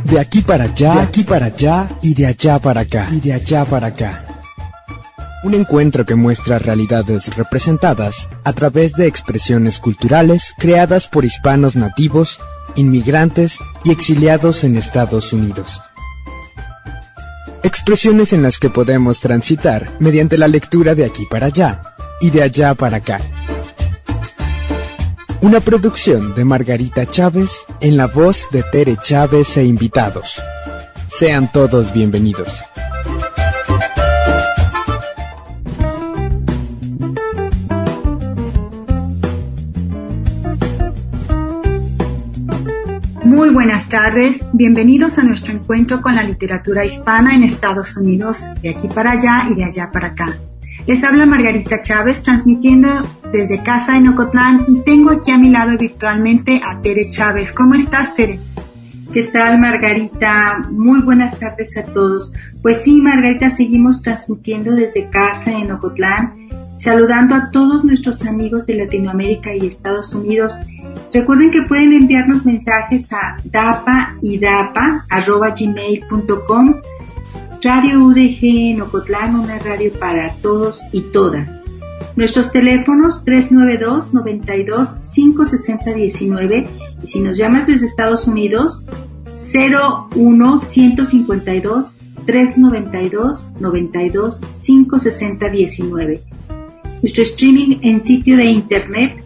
De aquí para allá, de aquí para allá y de allá para acá, y de allá para acá. Un encuentro que muestra realidades representadas a través de expresiones culturales creadas por hispanos nativos, inmigrantes y exiliados en Estados Unidos. Expresiones en las que podemos transitar mediante la lectura de aquí para allá y de allá para acá. Una producción de Margarita Chávez en la voz de Tere Chávez e invitados. Sean todos bienvenidos. Muy buenas tardes, bienvenidos a nuestro encuentro con la literatura hispana en Estados Unidos, de aquí para allá y de allá para acá. Les habla Margarita Chávez, transmitiendo desde casa en Ocotlán, y tengo aquí a mi lado virtualmente a Tere Chávez. ¿Cómo estás, Tere? ¿Qué tal, Margarita? Muy buenas tardes a todos. Pues sí, Margarita, seguimos transmitiendo desde casa en Ocotlán, saludando a todos nuestros amigos de Latinoamérica y Estados Unidos. Recuerden que pueden enviarnos mensajes a dapaidapa@gmail.com. Radio UDG en Ocotlán, una radio para todos y todas. Nuestros teléfonos 392-92-560-19, y si nos llamas desde Estados Unidos 01-152-392-92-560-19. Nuestro streaming en sitio de internet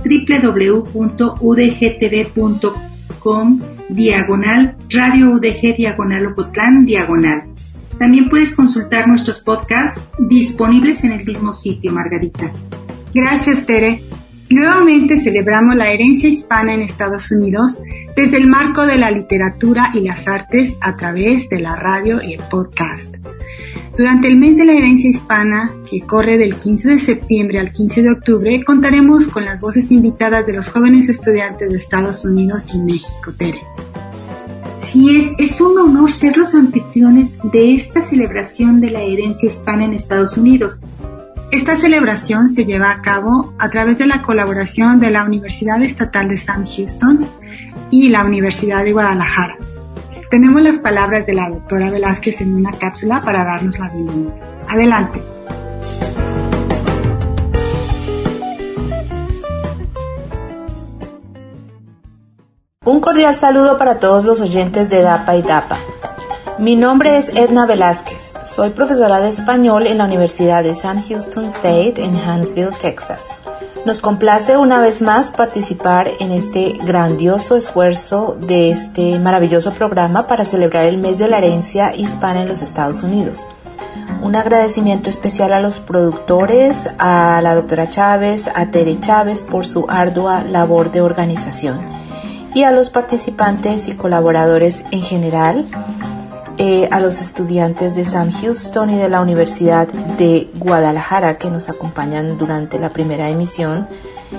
www.udgtv.com/Radio UDG/Ocotlán/. También puedes consultar nuestros podcasts disponibles en el mismo sitio, Margarita. Gracias, Tere. Nuevamente celebramos la herencia hispana en Estados Unidos desde el marco de la literatura y las artes a través de la radio y el podcast. Durante el mes de la herencia hispana, que corre del 15 de septiembre al 15 de octubre, contaremos con las voces invitadas de los jóvenes estudiantes de Estados Unidos y México, Tere. Sí, es un honor ser los anfitriones de esta celebración de la herencia hispana en Estados Unidos. Esta celebración se lleva a cabo a través de la colaboración de la Universidad Estatal de Sam Houston y la Universidad de Guadalajara. Tenemos las palabras de la doctora Velázquez en una cápsula para darnos la bienvenida. Adelante. Un cordial saludo para todos los oyentes de Dapa y Dapa. Mi nombre es Edna Velázquez. Soy profesora de español en la Universidad de Sam Houston State en Huntsville, Texas. Nos complace una vez más participar en este grandioso esfuerzo de este maravilloso programa para celebrar el mes de la herencia hispana en los Estados Unidos. Un agradecimiento especial a los productores, a la doctora Chávez, a Tere Chávez por su ardua labor de organización, y a los participantes y colaboradores en general, a los estudiantes de Sam Houston y de la Universidad de Guadalajara que nos acompañan durante la primera emisión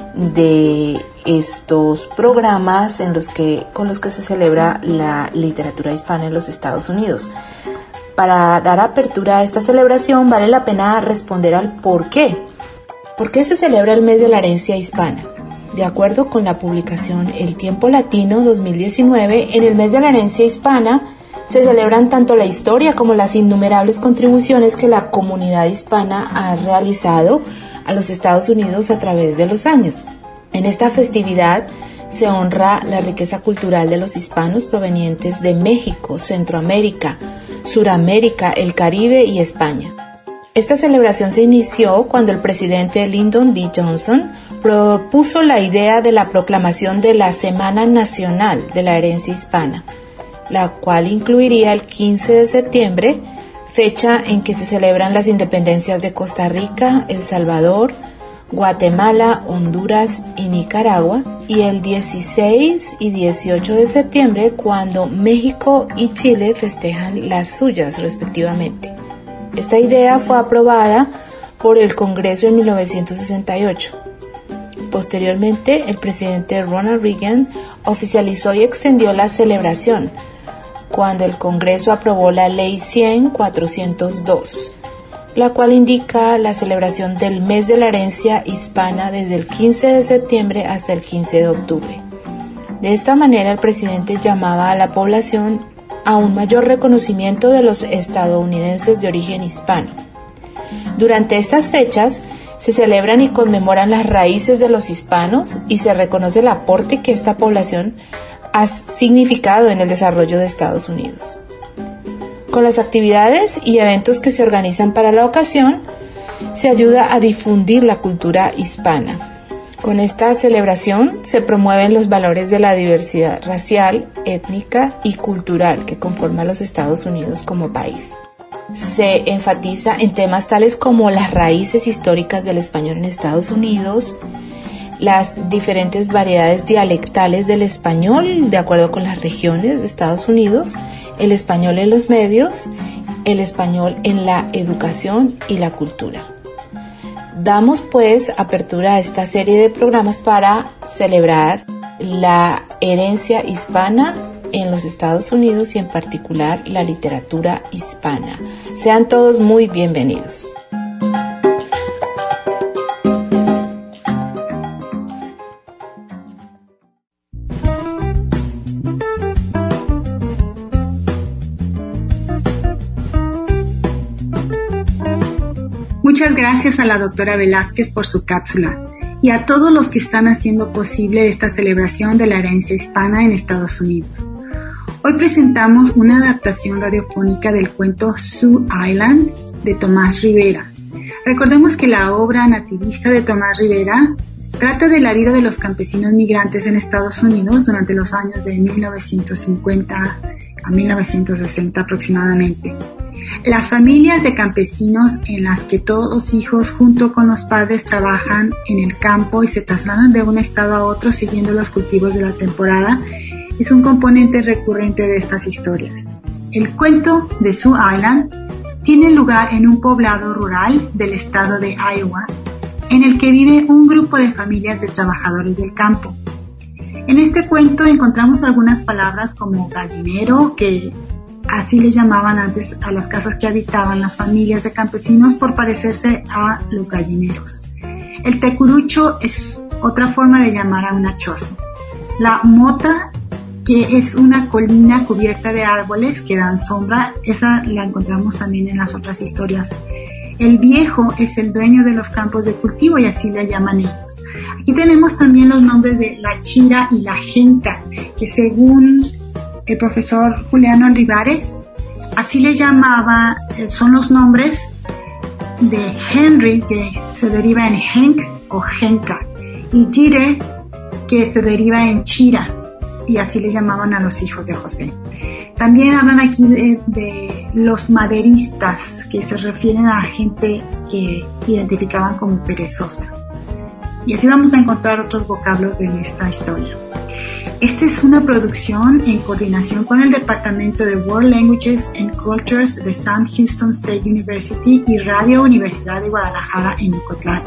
de estos programas con los que se celebra la literatura hispana en los Estados Unidos. Para dar apertura a esta celebración vale la pena responder al por qué. ¿Por qué se celebra el mes de la herencia hispana? De acuerdo con la publicación El Tiempo Latino 2019, en el mes de la herencia hispana se celebran tanto la historia como las innumerables contribuciones que la comunidad hispana ha realizado a los Estados Unidos a través de los años. En esta festividad se honra la riqueza cultural de los hispanos provenientes de México, Centroamérica, Suramérica, el Caribe y España. Esta celebración se inició cuando el presidente Lyndon B. Johnson propuso la idea de la proclamación de la Semana Nacional de la Herencia Hispana, la cual incluiría el 15 de septiembre, fecha en que se celebran las independencias de Costa Rica, El Salvador, Guatemala, Honduras y Nicaragua, y el 16 y 18 de septiembre, cuando México y Chile festejan las suyas respectivamente. Esta idea fue aprobada por el Congreso en 1968. Posteriormente, el presidente Ronald Reagan oficializó y extendió la celebración cuando el Congreso aprobó la Ley 100-402, la cual indica la celebración del mes de la herencia hispana desde el 15 de septiembre hasta el 15 de octubre. De esta manera, el presidente llamaba a la población a un mayor reconocimiento de los estadounidenses de origen hispano. Durante estas fechas se celebran y conmemoran las raíces de los hispanos y se reconoce el aporte que esta población ha significado en el desarrollo de Estados Unidos. Con las actividades y eventos que se organizan para la ocasión, se ayuda a difundir la cultura hispana. Con esta celebración se promueven los valores de la diversidad racial, étnica y cultural que conforma los Estados Unidos como país. Se enfatiza en temas tales como las raíces históricas del español en Estados Unidos, las diferentes variedades dialectales del español de acuerdo con las regiones de Estados Unidos, el español en los medios, el español en la educación y la cultura. Damos pues apertura a esta serie de programas para celebrar la herencia hispana en los Estados Unidos y en particular la literatura hispana. Sean todos muy bienvenidos. Muchas gracias a la doctora Velázquez por su cápsula y a todos los que están haciendo posible esta celebración de la herencia hispana en Estados Unidos. Hoy presentamos una adaptación radiofónica del cuento Sioux Island de Tomás Rivera. Recordemos que la obra nativista de Tomás Rivera trata de la vida de los campesinos migrantes en Estados Unidos durante los años de 1950 a 1960 aproximadamente. Las familias de campesinos en las que todos los hijos junto con los padres trabajan en el campo y se trasladan de un estado a otro siguiendo los cultivos de la temporada es un componente recurrente de estas historias. El cuento de Sioux Island tiene lugar en un poblado rural del estado de Iowa, en el que vive un grupo de familias de trabajadores del campo. En este cuento encontramos algunas palabras como gallinero, que así le llamaban antes a las casas que habitaban las familias de campesinos por parecerse a los gallineros. El tecurucho es otra forma de llamar a una choza. La mota, que es una colina cubierta de árboles que dan sombra, esa la encontramos también en las otras historias. El viejo es el dueño de los campos de cultivo y así le llaman ellos. Aquí tenemos también los nombres de la chira y la jenca, que según el profesor Juliano Olivares, así le llamaba, son los nombres de Henry, que se deriva en Henk o Jenka, y Jeter, que se deriva en Chira, y así le llamaban a los hijos de José. También hablan aquí de los maderistas, que se refieren a gente que identificaban como perezosa. Y así vamos a encontrar otros vocablos de esta historia. Esta es una producción en coordinación con el Departamento de World Languages and Cultures de Sam Houston State University y Radio Universidad de Guadalajara en Ocotlán.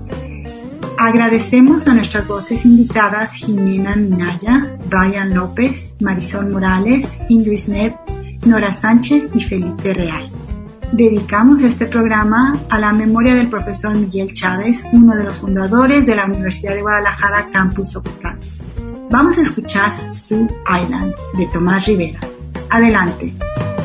Agradecemos a nuestras voces invitadas Jimena Minaya, Brian López, Marisol Morales, Ingrid Snep, Nora Sánchez y Felipe Real. Dedicamos este programa a la memoria del profesor Miguel Chávez, uno de los fundadores de la Universidad de Guadalajara Campus Ocotlán. Vamos a escuchar Sioux Island de Tomás Rivera. Adelante.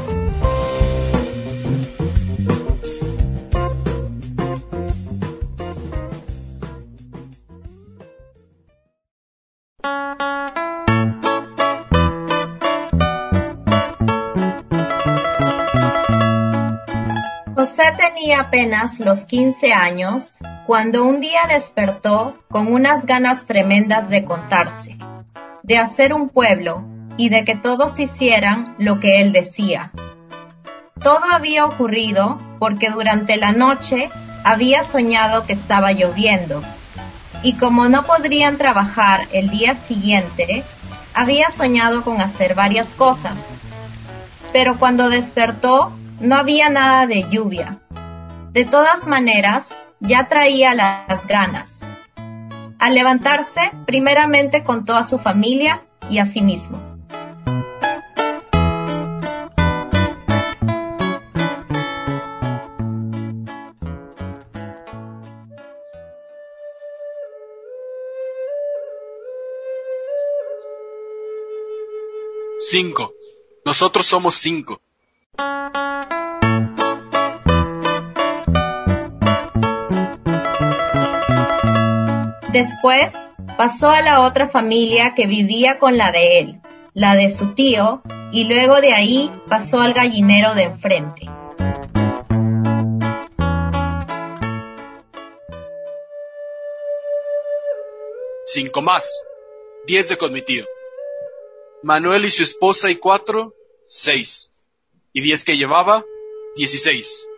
José tenía apenas los 15 años cuando un día despertó con unas ganas tremendas de contarse, de hacer un pueblo y de que todos hicieran lo que él decía. Todo había ocurrido porque durante la noche había soñado que estaba lloviendo y como no podrían trabajar el día siguiente, había soñado con hacer varias cosas. Pero cuando despertó no había nada de lluvia. De todas maneras, ya traía las ganas. Al levantarse, primeramente contó a su familia y a sí mismo. Cinco. Nosotros somos 5. Después pasó a la otra familia que vivía con la de él, la de su tío, y luego de ahí pasó al gallinero de enfrente. Cinco más. 10 de con mi tío. Manuel y su esposa y 4, 6. Y 10 que llevaba, 16.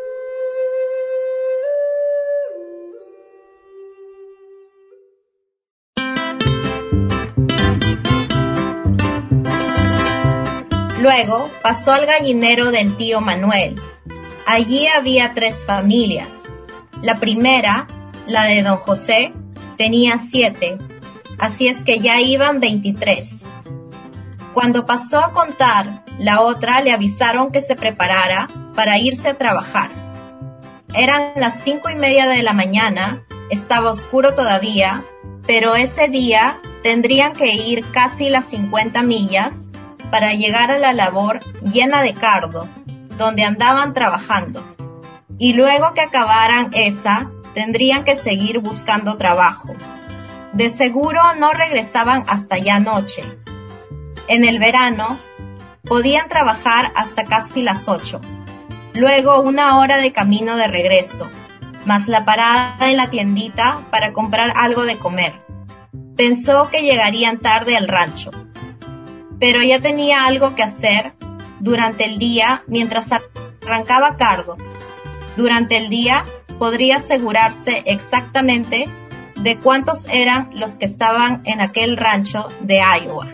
Luego pasó al gallinero del tío Manuel. Allí había 3 familias. La primera, la de don José, tenía 7, así es que ya iban 23. Cuando pasó a contar, la otra le avisaron que se preparara para irse a trabajar. Eran las 5:30 de la mañana, estaba oscuro todavía, pero ese día tendrían que ir casi las 50 millas para llegar a la labor llena de cardo, donde andaban trabajando. Y luego que acabaran esa, tendrían que seguir buscando trabajo. De seguro no regresaban hasta ya noche. En el verano, podían trabajar hasta casi las 8. Luego 1 hora de camino de regreso, más la parada en la tiendita para comprar algo de comer. Pensó que llegarían tarde al rancho, pero ya tenía algo que hacer durante el día mientras arrancaba cardo. Durante el día podría asegurarse exactamente de cuántos eran los que estaban en aquel rancho de Iowa.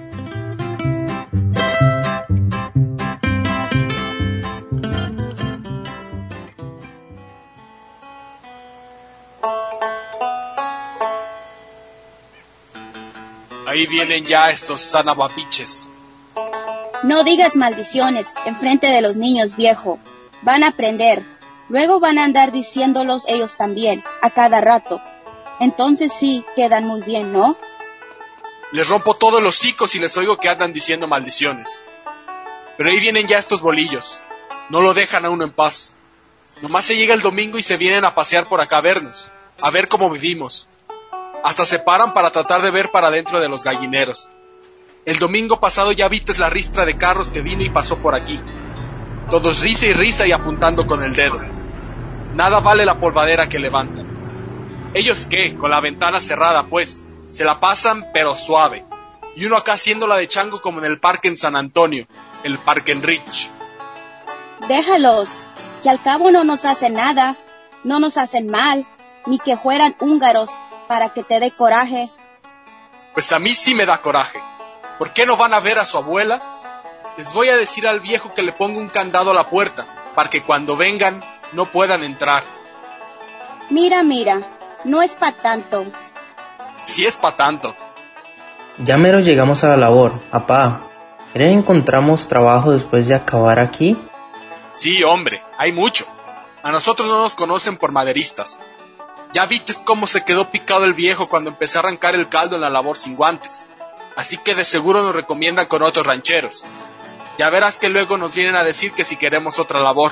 Ahí vienen ya estos sanabapiches. No digas maldiciones enfrente de los niños, viejo. Van a aprender. Luego van a andar diciéndolos ellos también, a cada rato. Entonces sí, quedan muy bien, ¿no? Les rompo todos los hocicos y les oigo que andan diciendo maldiciones. Pero ahí vienen ya estos bolillos. No lo dejan a uno en paz. Nomás se llega el domingo y se vienen a pasear por acá a vernos, a ver cómo vivimos. Hasta se paran para tratar de ver para dentro de los gallineros. El domingo pasado ya vistes la ristra de carros que vino y pasó por aquí. Todos risa y risa y apuntando con el dedo. Nada vale la polvadera que levantan. ¿Ellos qué? Con la ventana cerrada, pues. Se la pasan, pero suave. Y uno acá haciéndola de chango como en el parque en San Antonio, el Parque Enrich. Déjalos, que al cabo no nos hacen nada, no nos hacen mal, ni que fueran húngaros para que te dé coraje. Pues a mí sí me da coraje. ¿Por qué no van a ver a su abuela? Les voy a decir al viejo que le ponga un candado a la puerta, para que cuando vengan no puedan entrar. Mira, no es pa' tanto. Sí es pa' tanto. Ya mero llegamos a la labor, apá. ¿Creen que encontramos trabajo después de acabar aquí? Sí, hombre, hay mucho. A nosotros no nos conocen por maderistas. Ya vistes cómo se quedó picado el viejo cuando empecé a arrancar el caldo en la labor sin guantes. Así que de seguro nos recomiendan con otros rancheros. Ya verás que luego nos vienen a decir que si queremos otra labor.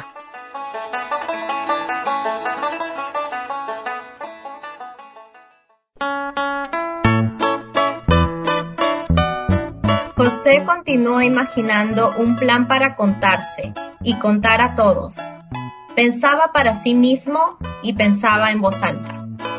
José continuó imaginando un plan para contarse y contar a todos. Pensaba para sí mismo y pensaba en voz alta.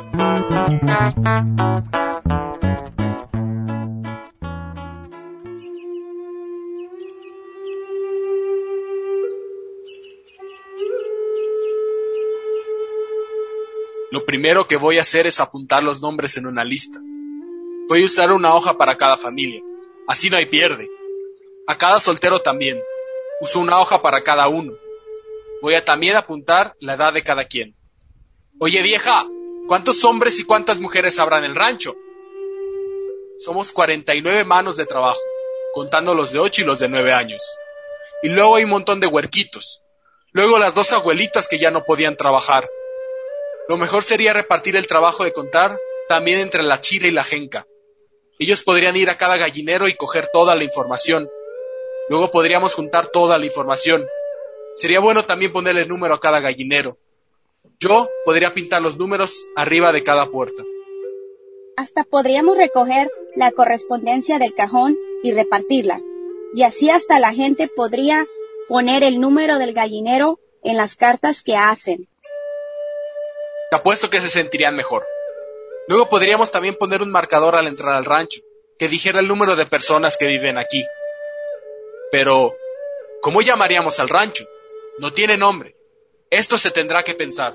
Lo primero que voy a hacer es apuntar los nombres en una lista. Voy a usar una hoja para cada familia. Así no hay pierde. A cada soltero también. Uso una hoja para cada uno. Voy a también apuntar la edad de cada quien. Oye, vieja, ¿cuántos hombres y cuántas mujeres habrá en el rancho? Somos 49 manos de trabajo, contando los de 8 y los de 9 años. Y luego hay un montón de huerquitos. Luego las 2 abuelitas que ya no podían trabajar. Lo mejor sería repartir el trabajo de contar también entre la chila y la jenca. Ellos podrían ir a cada gallinero y coger toda la información. Luego podríamos juntar toda la información. Sería bueno también ponerle número a cada gallinero. Yo podría pintar los números arriba de cada puerta. Hasta podríamos recoger la correspondencia del cajón y repartirla. Y así hasta la gente podría poner el número del gallinero en las cartas que hacen. Te apuesto que se sentirían mejor. Luego podríamos también poner un marcador al entrar al rancho, que dijera el número de personas que viven aquí. Pero, ¿cómo llamaríamos al rancho? No tiene nombre. Esto se tendrá que pensar.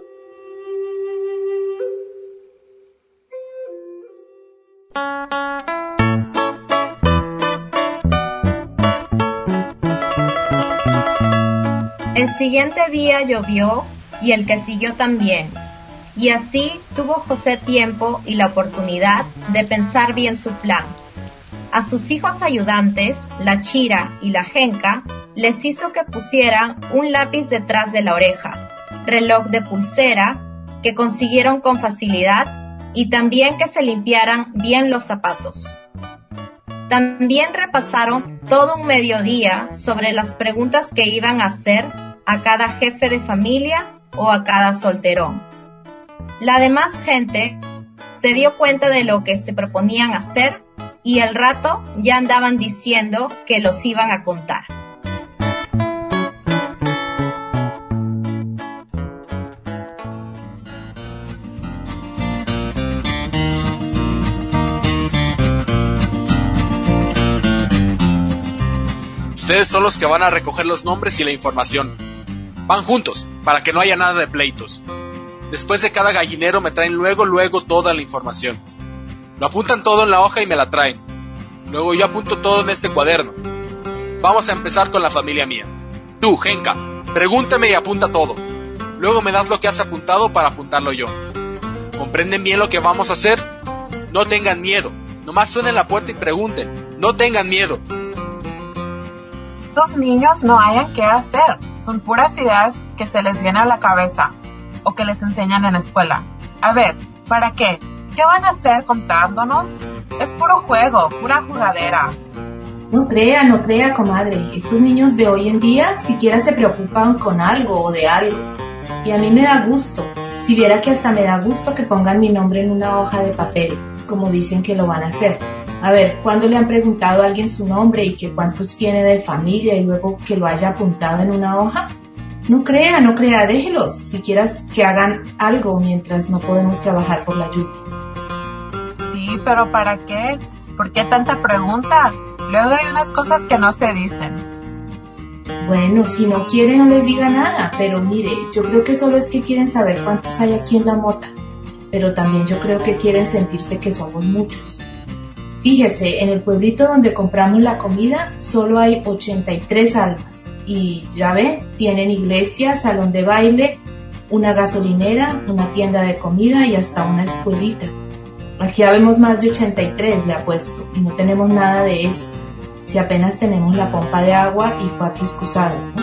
El siguiente día llovió y el que siguió también. Y así tuvo José tiempo y la oportunidad de pensar bien su plan. A sus hijos ayudantes, la Chira y la Genca, les hizo que pusieran un lápiz detrás de la oreja, reloj de pulsera, que consiguieron con facilidad, y también que se limpiaran bien los zapatos. También repasaron todo un mediodía sobre las preguntas que iban a hacer a cada jefe de familia o a cada solterón. La demás gente se dio cuenta de lo que se proponían hacer y al rato ya andaban diciendo que los iban a contar. Ustedes son los que van a recoger los nombres y la información. Van juntos, para que no haya nada de pleitos. Después de cada gallinero me traen luego toda la información. Lo apuntan todo en la hoja y me la traen. Luego yo apunto todo en este cuaderno. Vamos a empezar con la familia mía. Tú, Genca, pregúntame y apunta todo. Luego me das lo que has apuntado para apuntarlo yo. ¿Comprenden bien lo que vamos a hacer? No tengan miedo. Nomás suenen la puerta y pregunten. No tengan miedo. Estos niños no hayan qué hacer. Son puras ideas que se les vienen a la cabeza o que les enseñan en la escuela. A ver, ¿para qué? ¿Qué van a hacer contándonos? Es puro juego, pura jugadera. No crea, comadre. Estos niños de hoy en día siquiera se preocupan con algo o de algo. Y a mí me da gusto. Si viera que hasta me da gusto que pongan mi nombre en una hoja de papel, como dicen que lo van a hacer. A ver, ¿cuándo le han preguntado a alguien su nombre y que cuántos tiene de familia y luego que lo haya apuntado en una hoja? No crea, déjelos, siquiera que hagan algo mientras no podemos trabajar por la lluvia. Sí, pero ¿para qué? ¿Por qué tanta pregunta? Luego hay unas cosas que no se dicen. Bueno, si no quieren no les diga nada, pero mire, yo creo que solo es que quieren saber cuántos hay aquí en la mota, pero también yo creo que quieren sentirse que somos muchos. Fíjese, en el pueblito donde compramos la comida solo hay 83 almas y ya ve, tienen iglesia, salón de baile, una gasolinera, una tienda de comida y hasta una escuelita. Aquí habemos más de 83, le apuesto, y no tenemos nada de eso, si apenas tenemos la pompa de agua y 4 excusados, ¿no?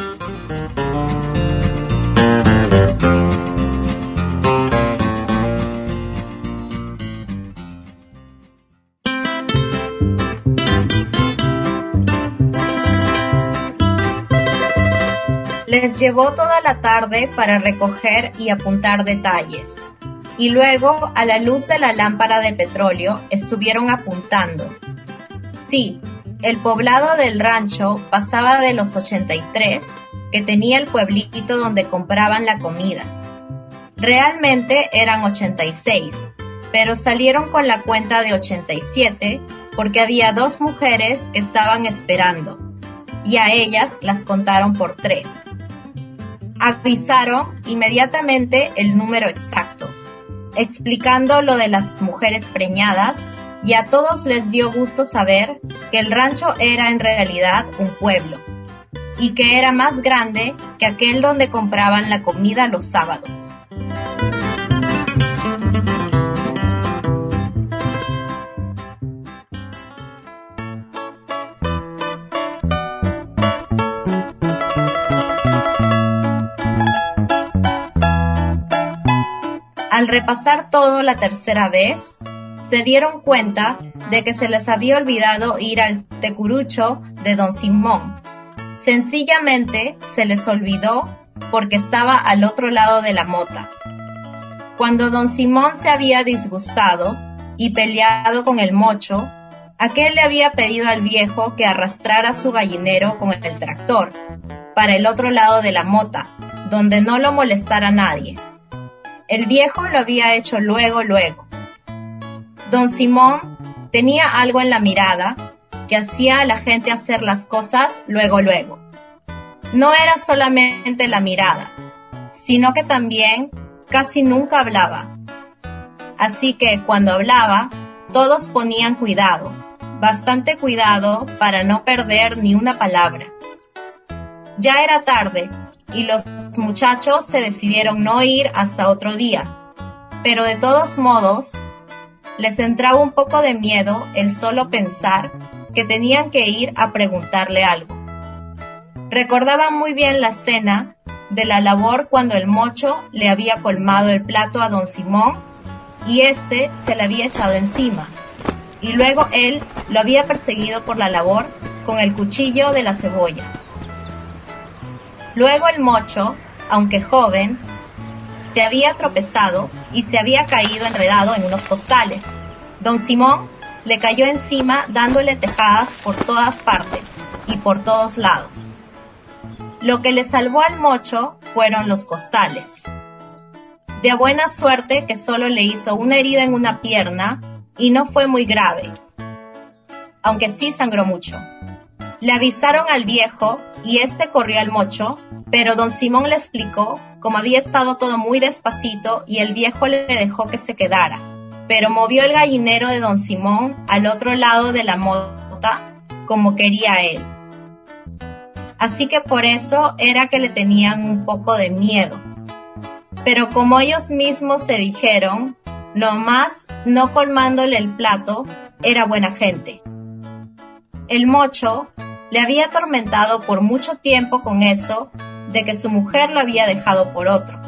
Les llevó toda la tarde para recoger y apuntar detalles, y luego, a la luz de la lámpara de petróleo, estuvieron apuntando. Sí, el poblado del rancho pasaba de los 83 que tenía el pueblito donde compraban la comida. Realmente eran 86, pero salieron con la cuenta de 87 porque había 2 mujeres que estaban esperando, y a ellas las contaron por 3. Avisaron inmediatamente el número exacto, explicando lo de las mujeres preñadas, y a todos les dio gusto saber que el rancho era en realidad un pueblo, y que era más grande que aquel donde compraban la comida los sábados. Al repasar todo la tercera vez, se dieron cuenta de que se les había olvidado ir al tecurucho de Don Simón, Sencillamente se les olvidó porque estaba al otro lado de la mota. Cuando don Simón se había disgustado y peleado con el mocho, aquel le había pedido al viejo que arrastrara su gallinero con el tractor para el otro lado de la mota, donde no lo molestara nadie. El viejo lo había hecho luego. Don Simón tenía algo en la mirada que hacía a la gente hacer las cosas luego. No era solamente la mirada, sino que también casi nunca hablaba. Así que cuando hablaba, todos ponían cuidado, bastante cuidado para no perder ni una palabra. Ya era tarde y los muchachos se decidieron no ir hasta otro día, pero de todos modos, les entraba un poco de miedo el solo pensar que tenían que ir a preguntarle algo. Recordaban muy bien la escena de la labor cuando el mocho le había colmado el plato a don Simón y éste se le había echado encima, y luego él lo había perseguido por la labor con el cuchillo de la cebolla. Luego el mocho, aunque joven, se había tropezado y se había caído enredado en unos costales. Don Simón le cayó encima dándole tejadas por todas partes y por todos lados. Lo que le salvó al mocho fueron los costales. De buena suerte que solo le hizo una herida en una pierna y no fue muy grave, aunque sí sangró mucho. Le avisaron al viejo y éste corrió al mocho, pero don Simón le explicó cómo había estado todo muy despacito y el viejo le dejó que se quedara, pero movió el gallinero de don Simón al otro lado de la mota como quería él. Así que por eso era que le tenían un poco de miedo. Pero como ellos mismos se dijeron, nomás no colmándole el plato, era buena gente. El mocho le había atormentado por mucho tiempo con eso de que su mujer lo había dejado por otro.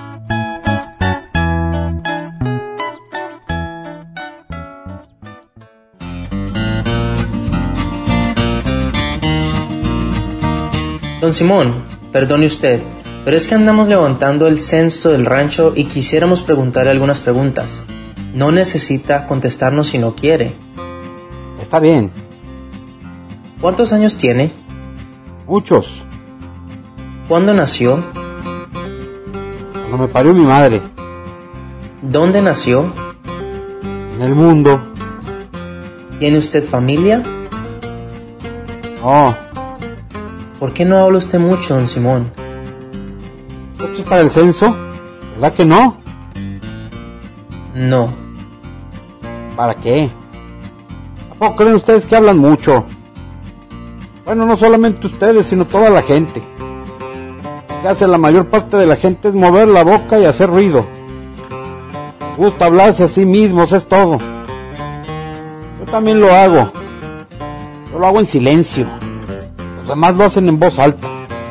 Don Simón, perdone usted, pero es que andamos levantando el censo del rancho y quisiéramos preguntarle algunas preguntas. No necesita contestarnos si no quiere. Está bien. ¿Cuántos años tiene? Muchos. ¿Cuándo nació? Cuando me parió mi madre. ¿Dónde nació? En el mundo. ¿Tiene usted familia? No. ¿Por qué no habla usted mucho, don Simón? ¿Esto es para el censo? ¿Verdad que no? No. ¿Para qué? ¿A poco creen ustedes que hablan mucho? Bueno, no solamente ustedes, sino toda la gente. Lo que hace la mayor parte de la gente es mover la boca y hacer ruido. Les gusta hablarse a sí mismos, es todo. Yo también lo hago. Yo lo hago en silencio. Los demás lo hacen en voz alta.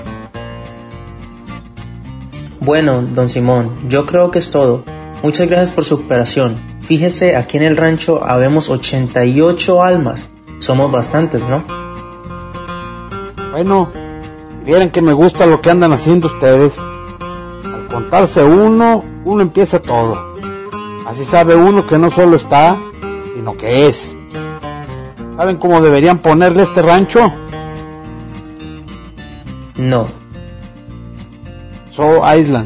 Bueno, don Simón, yo creo que es todo. Muchas gracias por su cooperación. Fíjese, aquí en el rancho habemos 88 almas. Somos bastantes, ¿no? Bueno, si vieran que me gusta lo que andan haciendo ustedes. Al contarse uno empieza todo. Así sabe uno que no solo está, sino que es. ¿Saben cómo deberían ponerle este rancho? No. So Island.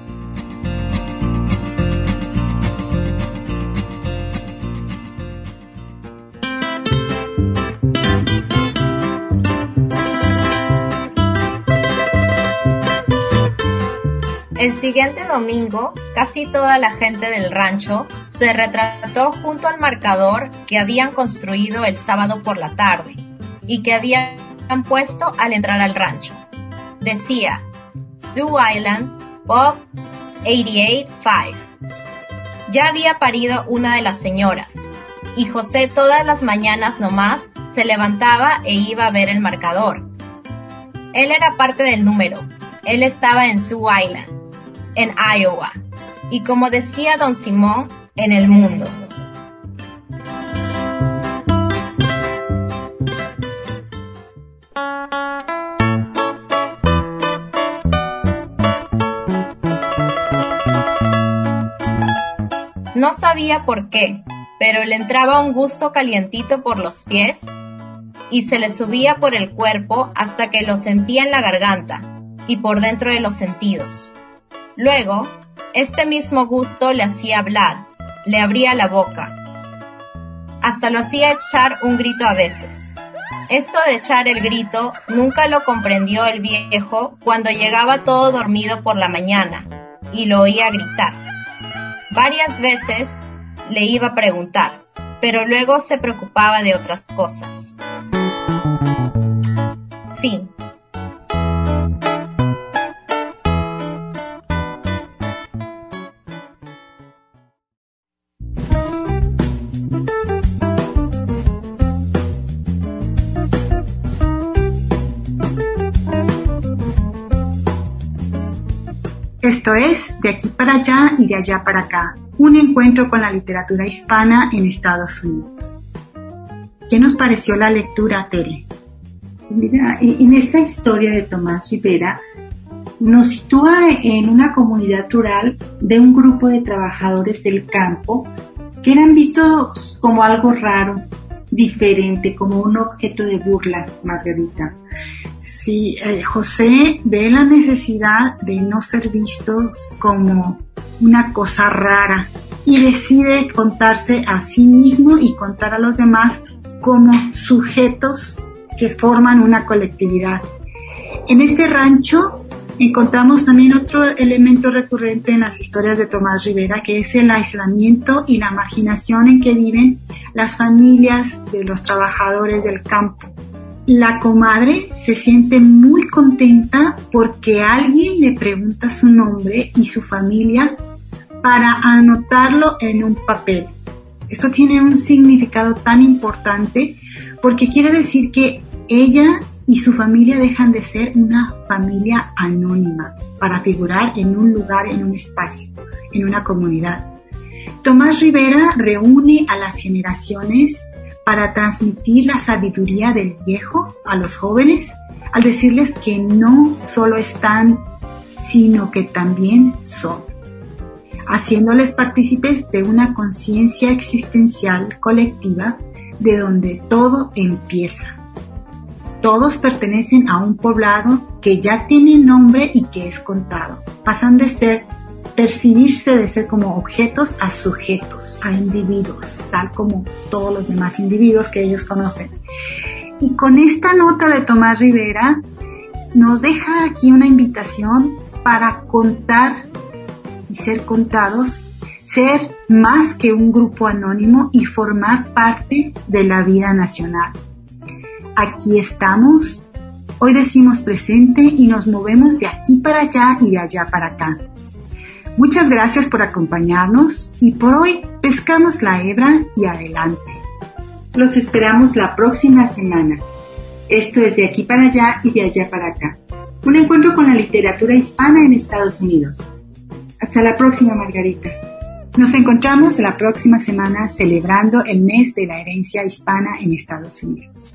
El siguiente domingo, casi toda la gente del rancho se retrató junto al marcador que habían construido el sábado por la tarde y que habían puesto al entrar al rancho. Decía, Sioux Island, Bob 88-5. Ya había parido una de las señoras, y José todas las mañanas nomás se levantaba e iba a ver el marcador. Él era parte del número, él estaba en Sioux Island, en Iowa, y como decía don Simón, en el mundo. No sabía por qué, pero le entraba un gusto calientito por los pies y se le subía por el cuerpo hasta que lo sentía en la garganta y por dentro de los sentidos. Luego, este mismo gusto le hacía hablar, le abría la boca. Hasta lo hacía echar un grito a veces. Esto de echar el grito nunca lo comprendió el viejo cuando llegaba todo dormido por la mañana y lo oía gritar. Varias veces le iba a preguntar, pero luego se preocupaba de otras cosas. Fin. Esto es De aquí para allá y de allá para acá, un encuentro con la literatura hispana en Estados Unidos. ¿Qué nos pareció la lectura, Tere? Mira, en esta historia de Tomás Rivera nos sitúa en una comunidad rural de un grupo de trabajadores del campo que eran vistos como algo raro, diferente, como un objeto de burla, Margarita. Sí, José ve la necesidad de no ser vistos como una cosa rara y decide contarse a sí mismo y contar a los demás como sujetos que forman una colectividad. En este rancho encontramos también otro elemento recurrente en las historias de Tomás Rivera, que es el aislamiento y la marginación en que viven las familias de los trabajadores del campo. La comadre se siente muy contenta porque alguien le pregunta su nombre y su familia para anotarlo en un papel. Esto tiene un significado tan importante porque quiere decir que ella y su familia dejan de ser una familia anónima para figurar en un lugar, en un espacio, en una comunidad. Tomás Rivera reúne a las generaciones para transmitir la sabiduría del viejo a los jóvenes, al decirles que no solo están, sino que también son, haciéndoles partícipes de una conciencia existencial colectiva de donde todo empieza. Todos pertenecen a un poblado que ya tiene nombre y que es contado. Pasan de percibirse de ser como objetos a sujetos, a individuos, tal como todos los demás individuos que ellos conocen. Y con esta nota de Tomás Rivera nos deja aquí una invitación para contar y ser contados, ser más que un grupo anónimo y formar parte de la vida nacional. Aquí estamos, hoy decimos presente y nos movemos de aquí para allá y de allá para acá. Muchas gracias por acompañarnos y por hoy pescamos la hebra y adelante. Los esperamos la próxima semana. Esto es De aquí para allá y de allá para acá. Un encuentro con la literatura hispana en Estados Unidos. Hasta la próxima, Margarita. Nos encontramos la próxima semana celebrando el mes de la herencia hispana en Estados Unidos.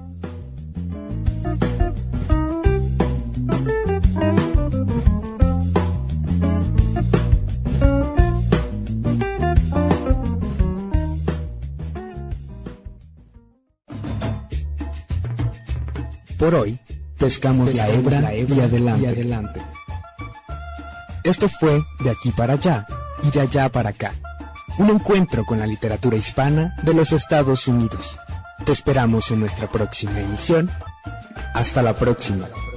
Por hoy, pescamos la hebra y adelante. Esto fue De aquí para allá y de allá para acá. Un encuentro con la literatura hispana de los Estados Unidos. Te esperamos en nuestra próxima emisión. Hasta la próxima.